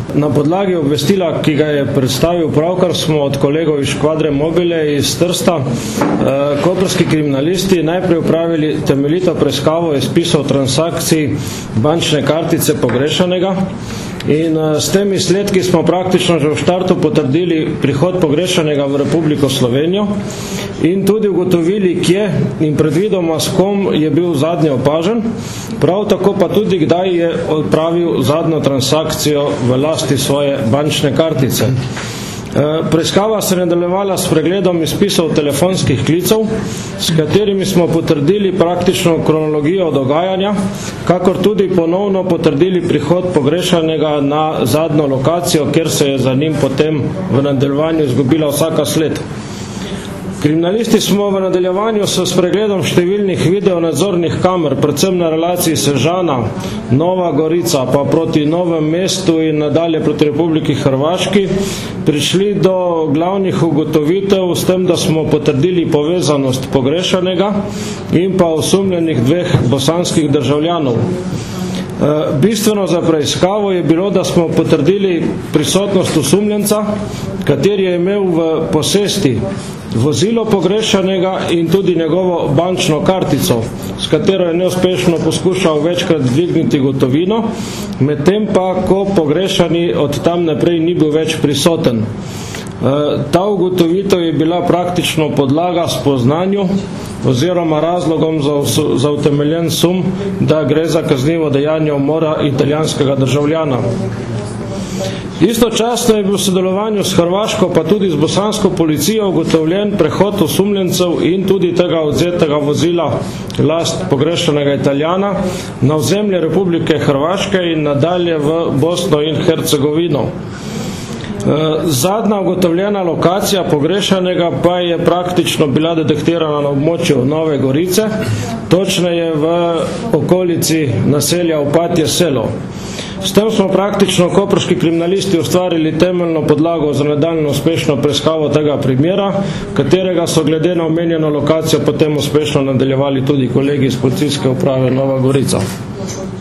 Na podlagi obvestila, ki ga je predstavil pravkar, smo od kolegov iz Škvadre Mobile iz Trsta koprski kriminalisti najprej upravili temeljito preiskavo izpisov transakcij bančne kartice pogrešanega in s temi izsledki smo praktično že v štartu potrdili prihod pogrešanega v Republiko Slovenijo in tudi ugotovili, kje in predvidoma s kom je bil zadnje opažen, prav tako pa tudi kdaj je opravil zadnjo transakcijo v lasti svoje bančne kartice. Preiskava se je nadaljevala s pregledom izpisov telefonskih klicev, s katerimi smo potrdili praktično kronologijo dogajanja, kakor tudi ponovno potrdili prihod pogrešanega na zadnjo lokacijo, kjer se je za njim potem v nadaljevanju izgubila vsaka sled. Kriminalisti smo v nadaljevanju s pregledom številnih videonadzornih kamer, predvsem na relaciji Sežana, Nova Gorica, pa proti Novem mestu in nadalje proti Republiki Hrvaški, prišli do glavnih ugotovitev s tem, da smo potrdili povezanost pogrešanega in pa osumljenih 2 bosanskih državljanov. Bistveno za preiskavo je bilo, da smo potrdili prisotnost osumljenca, kateri je imel v posesti vozilo pogrešanega in tudi njegovo bančno kartico, s katero je neuspešno poskušal večkrat dvigniti gotovino, medtem pa, ko pogrešani od tam naprej ni bil več prisoten. Ta ugotovitev je bila praktično podlaga spoznanju oziroma razlogom za utemeljen sum, da gre za kaznivo dejanje umora italijanskega državljana. Istočasno je bil v sodelovanju s hrvaško pa tudi z bosansko policijo ugotovljen prehod osumljencev in tudi tega odzetega vozila last pogrešanega Italijana na ozemlje Republike Hrvaške in nadalje v Bosno in Hercegovino. Zadnja ugotovljena lokacija pogrešanega pa je praktično bila detektirana na območju Nove Gorice, točneje v okolici naselja Opatje selo. S tem smo praktično koprski kriminalisti ustvarili temeljno podlago za nadaljnjo uspešno preiskavo tega primera, katerega so glede na omenjeno lokacijo potem uspešno nadaljevali tudi kolegi iz policijske uprave Nova Gorica.